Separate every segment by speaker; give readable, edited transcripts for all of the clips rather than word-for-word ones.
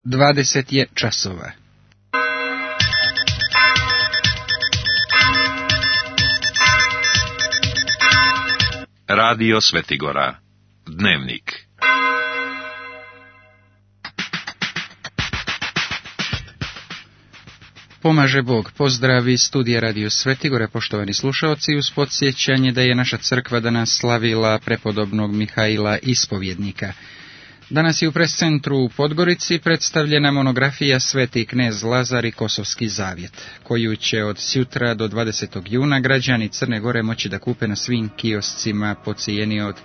Speaker 1: 20 je časova.
Speaker 2: Radio Svetigora. Dnevnik.
Speaker 1: Pomaže Bog. Pozdrav iz studija Radio Svetigora, poštovani slušaoci, uz podsjećanje da je naša crkva danas slavila prepodobnog Mihaila Ispovjednika. Danas je u prescentru u Podgorici predstavljena monografija Sveti knez Lazar i Kosovski zavjet, koju će od sutra do 20. juna građani Crne Gore moći da kupe na svim kioscima po cijeni od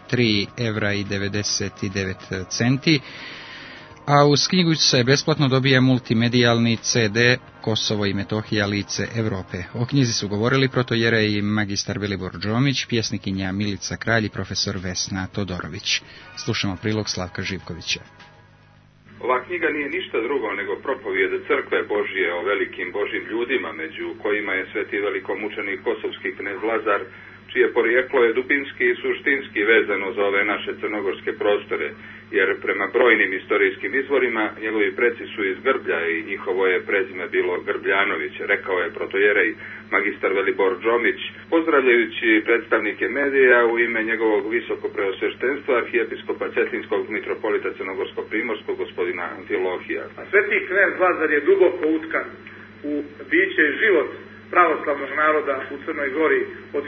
Speaker 1: 3,99 €, a uz knjigu se besplatno dobija multimedijalni CD Kosovo i Metohija lice Europe. O knjizi su govorili protojerej magistar Velibor Džomić, pjesnikinja Milica Kralj i profesor Vesna Todorović. Slušamo prilog Slavka Živkovića.
Speaker 3: Ova knjiga nije ništa drugo nego propovijed crkve Božje o velikim Božjim ljudima, među kojima je sveti velikomučenik kosovski knez Lazar, čije porijeklo je dubinski i suštinski vezano za ove naše crnogorske prostore, jer prema brojnim istorijskim izvorima njegovi preci su iz Grblja i njihovo je prezime bilo Grbljanović, rekao je protojerej magistar Velibor Džomić, pozdravljajući predstavnike medija u ime njegovog visoko preosveštenstva arhijepiskopa Cetinskog mitropolita Crnogorsko-primorskog gospodina Amfilohija.
Speaker 4: A sveti knez Lazar je duboko utkan u biće i život pravoslavnog naroda u Crnoj Gori od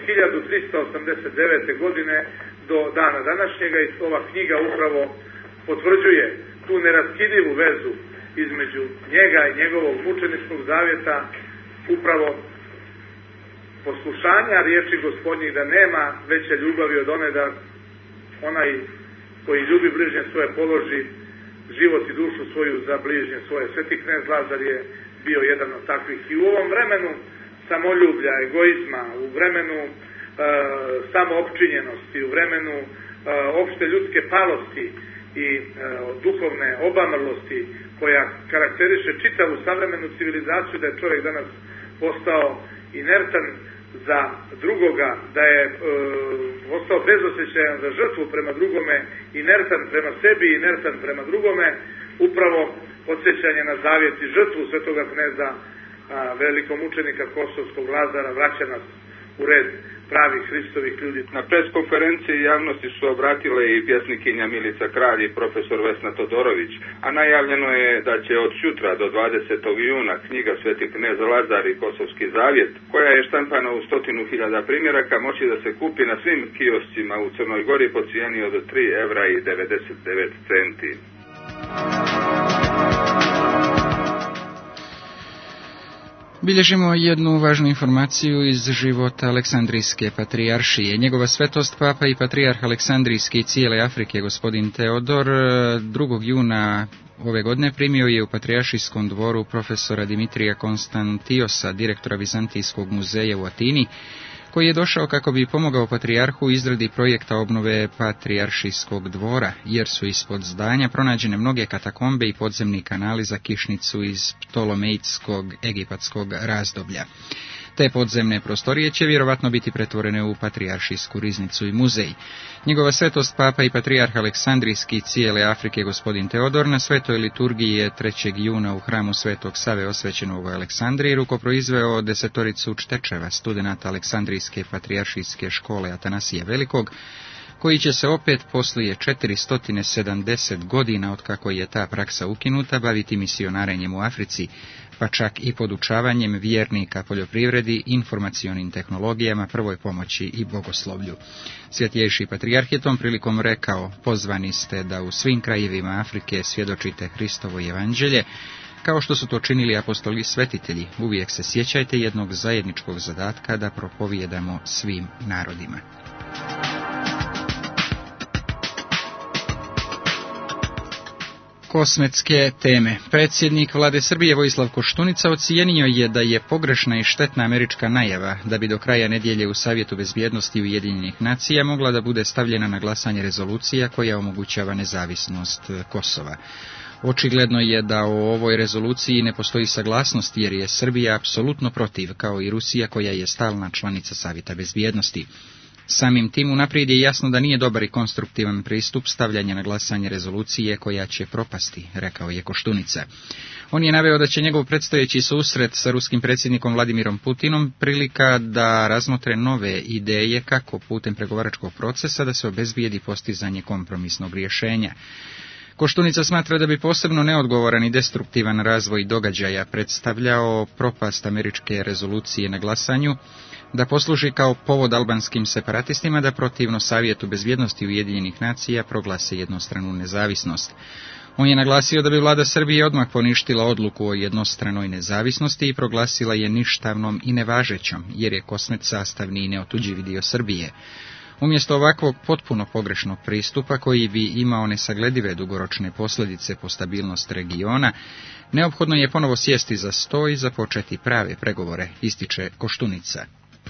Speaker 4: 1389. godine do dana današnjega, i ova knjiga upravo potvrđuje tu neraskidivu vezu između njega i njegovog mučeničkog zavjeta, upravo poslušanja riječi Gospodnjih, da nema veće ljubavi od one da onaj koji ljubi bližnje svoje položi život i dušu svoju za bližnje svoje. Sveti knez Lazar je bio jedan od takvih, i u ovom vremenu samoljublja, egoizma, u vremenu samoopčinjenosti, u vremenu opšte ljudske palosti i duhovne obamrlosti koja karakteriše čitavu savremenu civilizaciju, da je čovjek danas postao inertan za drugoga, da je postao bezosjećajan za žrtvu prema drugome, inertan prema sebi, inertan prema drugome. Upravo podsjećanje na zavjet i žrtvu svetoga kneza velikomučenika kosovskog Lazara vraća nas u red pravih Hristovih ljudi.
Speaker 3: Na preskonferenciji javnosti su obratile i pjesnikinja Milica Kralj i profesor Vesna Todorović, a najavljeno je da će od sutra do 20. juna knjiga Sveti knez Lazar i Kosovski zavjet, koja je štampana u 100.000 primjeraka, moći da se kupi na svim kioscima u Crnoj Gori po cijeni od 3,99 €.
Speaker 1: Bilježimo jednu važnu informaciju iz života Aleksandrijske patrijaršije. Njegova svetost papa i patrijarh Aleksandrijske i cijele Afrike, gospodin Teodor, 2. juna ove godine primio je u patrijaršijskom dvoru profesora Dimitrija Konstantiosa, direktora Vizantijskog muzeja u Atini, koji je došao kako bi pomogao patrijarhu u izradi projekta obnove patrijaršijskog dvora, jer su ispod zdanja pronađene mnoge katakombe i podzemni kanali za kišnicu iz ptolomeitskog egipatskog razdoblja. Te podzemne prostorije će vjerovatno biti pretvorene u patrijaršijsku riznicu i muzej. Njegova svetost papa i patrijarh Aleksandrijski cijele Afrike gospodin Teodor na svetoj liturgiji je 3. juna u hramu Svetog Save osvećenog u Aleksandriji rukoproizveo 10 čtečeva studenata Aleksandrijske patrijaršijske škole Atanasija Velikog, koji će se opet poslije 470 godina otkako je ta praksa ukinuta baviti misionarenjem u Africi, pa čak i podučavanjem vjernika poljoprivredi, informacionim tehnologijama, prvoj pomoći i bogoslovlju. Svjetjejši patrijarh je tom prilikom rekao: pozvani ste da u svim krajevima Afrike svjedočite Hristovo evanđelje, kao što su to činili apostoli i svetitelji. Uvijek se sjećajte jednog zajedničkog zadatka da propovijedamo svim narodima. Kosmetske teme. Predsjednik vlade Srbije Vojislav Koštunica ocijenio je da je pogrešna i štetna američka najava da bi do kraja nedjelje u Savjetu bezbjednosti Ujedinjenih nacija mogla da bude stavljena na glasanje rezolucija koja omogućava nezavisnost Kosova. Očigledno je da o ovoj rezoluciji ne postoji saglasnost, jer je Srbija apsolutno protiv, kao i Rusija koja je stalna članica Savjeta bezbjednosti. Samim tim unaprijed je jasno da nije dobar i konstruktivan pristup stavljanja na glasanje rezolucije koja će propasti, rekao je Koštunica. On je naveo da će njegov predstojeći susret sa ruskim predsjednikom Vladimirom Putinom prilika da razmotre nove ideje kako putem pregovaračkog procesa da se obezbijedi postizanje kompromisnog rješenja. Koštunica smatra da bi posebno neodgovoran i destruktivan razvoj događaja predstavljao propast američke rezolucije na glasanju, da posluži kao povod albanskim separatistima da protivno Savjetu bezbjednosti Ujedinjenih nacija proglase jednostranu nezavisnost. On je naglasio da bi vlada Srbije odmah poništila odluku o jednostranoj nezavisnosti i proglasila je ništavnom i nevažećom, jer je Kosmet sastavni i neotuđivi dio Srbije. Umjesto ovakvog potpuno pogrešnog pristupa, koji bi imao nesagledive dugoročne posljedice po stabilnost regiona, neophodno je ponovo sjesti za sto i započeti prave pregovore, ističe Koštunica.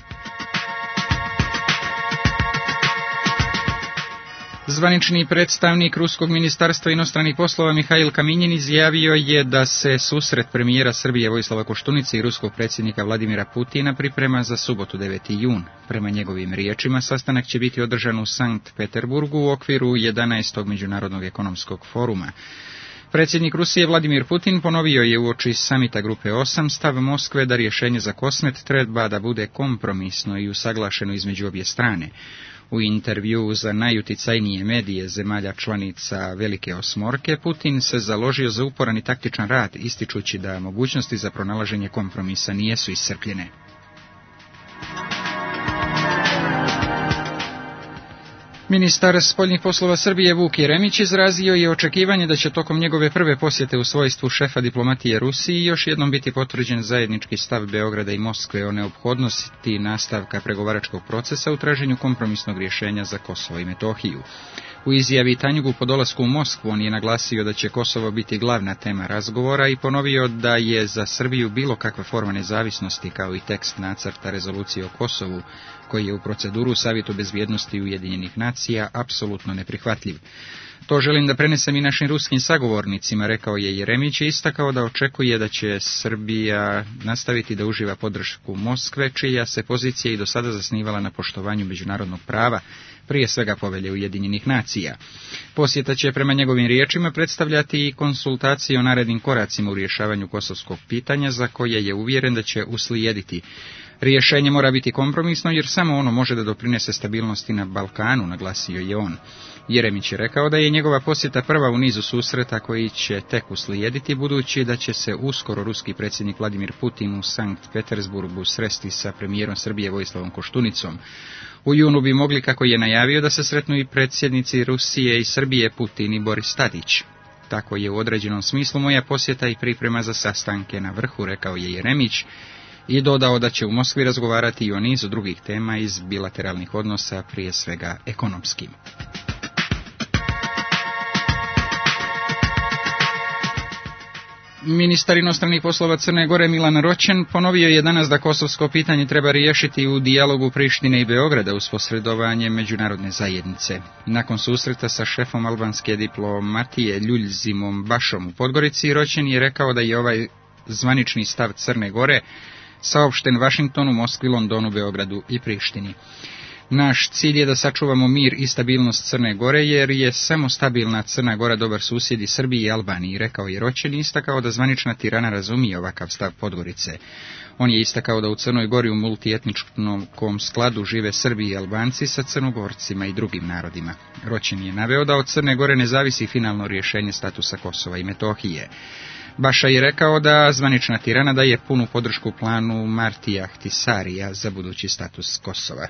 Speaker 1: Zvanični predstavnik Ruskog ministarstva inostranih poslova Mihail Kaminjin izjavio je da se susret premijera Srbije Vojislava Koštunice i ruskog predsjednika Vladimira Putina priprema za subotu 9. jun. Prema njegovim riječima, sastanak će biti održan u Sankt Peterburgu u okviru 11. Međunarodnog ekonomskog foruma. Predsjednik Rusije Vladimir Putin ponovio je uoči samita Grupe 8 stav Moskve da rješenje za Kosmet treba da bude kompromisno i usaglašeno između obje strane. U intervjuu za najuticajnije medije zemalja članica Velike osmorke, Putin se založio za uporan i taktičan rad, ističući da mogućnosti za pronalaženje kompromisa nijesu iscrpljene. Ministar spoljnih poslova Srbije Vuk Jeremić izrazio je očekivanje da će tokom njegove prve posjete u svojstvu šefa diplomatije Rusiji još jednom biti potvrđen zajednički stav Beograda i Moskve o neophodnosti nastavka pregovaračkog procesa u traženju kompromisnog rješenja za Kosovo i Metohiju. U izjavi Tanjugu po dolasku u Moskvu on je naglasio da će Kosovo biti glavna tema razgovora i ponovio da je za Srbiju bilo kakva forma nezavisnosti kao i tekst nacrta rezolucije o Kosovu, koji je u proceduru Savjetu bezbjednosti Ujedinjenih nacija, apsolutno neprihvatljiv. To želim da prenesem i našim ruskim sagovornicima, rekao je Jeremić i istakao da očekuje da će Srbija nastaviti da uživa podršku Moskve, čija se pozicija i do sada zasnivala na poštovanju međunarodnog prava, prije svega Povelje Ujedinjenih nacija. Posjeta će prema njegovim riječima predstavljati i konsultacije o narednim koracima u rješavanju kosovskog pitanja, za koje je uvjeren da će uslijediti. Rješenje mora biti kompromisno jer samo ono može da doprinese stabilnosti na Balkanu, naglasio je on. Jeremić je rekao da je njegova posjeta prva u nizu susreta koji će tek uslijediti, budući da će se uskoro ruski predsjednik Vladimir Putin u Sankt Petersburgu sresti sa premijerom Srbije Vojislavom Koštunicom. U junu bi mogli, kako je najavio, da se sretnu i predsjednici Rusije i Srbije Putin i Boris Tadić. Tako je u određenom smislu moja posjeta i priprema za sastanke na vrhu, rekao je Jeremić, i dodao da će u Moskvi razgovarati i o nizu drugih tema iz bilateralnih odnosa, prije svega ekonomskim. Ministar inostranih poslova Crne Gore Milan Roćen ponovio je danas da kosovsko pitanje treba riješiti u dijalogu Prištine i Beograda uz posredovanje međunarodne zajednice. Nakon susreta sa šefom albanske diplomatije Ljuljzimom Bašom u Podgorici, Roćen je rekao da je ovaj zvanični stav Crne Gore saopšten Vašingtonu, Moskvi, Londonu, Beogradu i Prištini. Naš cilj je da sačuvamo mir i stabilnost Crne Gore, jer je samo stabilna Crna Gora dobar susjed i Srbiji i Albaniji, rekao je Roćen i istakao da zvanična Tirana razumije ovakav stav Podgorice. On je istakao da u Crnoj Gori u multietničkom skladu žive Srbi i Albanci sa Crnogorcima i drugim narodima. Roćen je naveo da od Crne Gore ne zavisi finalno rješenje statusa Kosova i Metohije. Baša je rekao da zvanična Tirana daje punu podršku planu Martija Ahtisarija za budući status Kosova.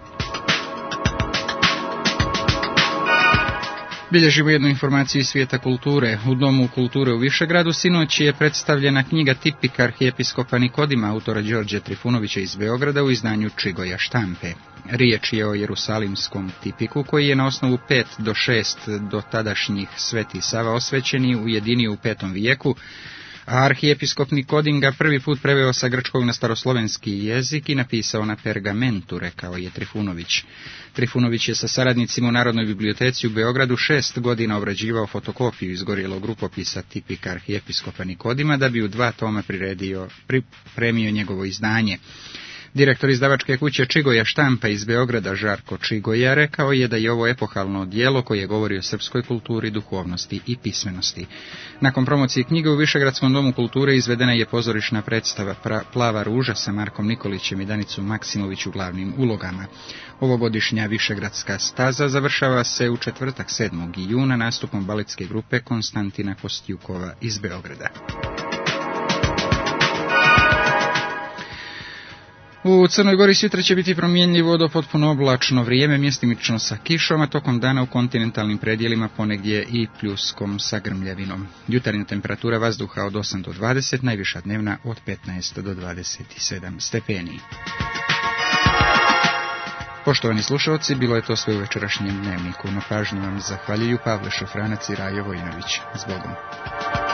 Speaker 1: Bilježimo jednu informaciju iz svijeta kulture. U Domu kulture u Višegradu sinoć je predstavljena knjiga Tipik arhijepiskopa Nikodima, autora Đorđe Trifunovića iz Beograda, u izdanju Čigoja štampe. Riječ je o jerusalimskom tipiku koji je na osnovu 5 do 6 do tadašnjih Sveti Sava osvećeni ujedinio u 5. vijeku, a arhijepiskop Nikodim ga prvi put preveo sa grčkog na staroslovenski jezik i napisao na pergamentu, rekao je Trifunović. Trifunović je sa saradnicima u Narodnoj biblioteci u Beogradu 6 godina obrađivao fotokopiju izgorjelog rukopisa Tipika arhijepiskopa Nikodima da bi u 2 toma pripremio njegovo izdanje. Direktor izdavačke kuće Čigoja štampa iz Beograda Žarko Čigoja rekao je da je ovo epohalno djelo koje govori o srpskoj kulturi, duhovnosti i pismenosti. Nakon promocije knjige u Višegradskom domu kulture izvedena je pozorišna predstava Plava ruža sa Markom Nikolićem i Danicom Maksimović u glavnim ulogama. Ovogodišnja Višegradska staza završava se u četvrtak 7. juna nastupom baletske grupe Konstantina Kostjukova iz Beograda. U Crnoj Gori sutra će biti promjenljivo do potpuno oblačno vrijeme, mjestimično sa kišom, a tokom dana u kontinentalnim predjelima ponegdje i pljuskom sa grmljavinom. Jutarnja temperatura vazduha od 8 do 20, najviša dnevna od 15 do 27 stepeni. Poštovani slušalci, bilo je to sve u večerašnjem dnevniku. Na pažnju vam zahvaljuju Pavle Šofranac i Rajo Vojinović. S Bogom.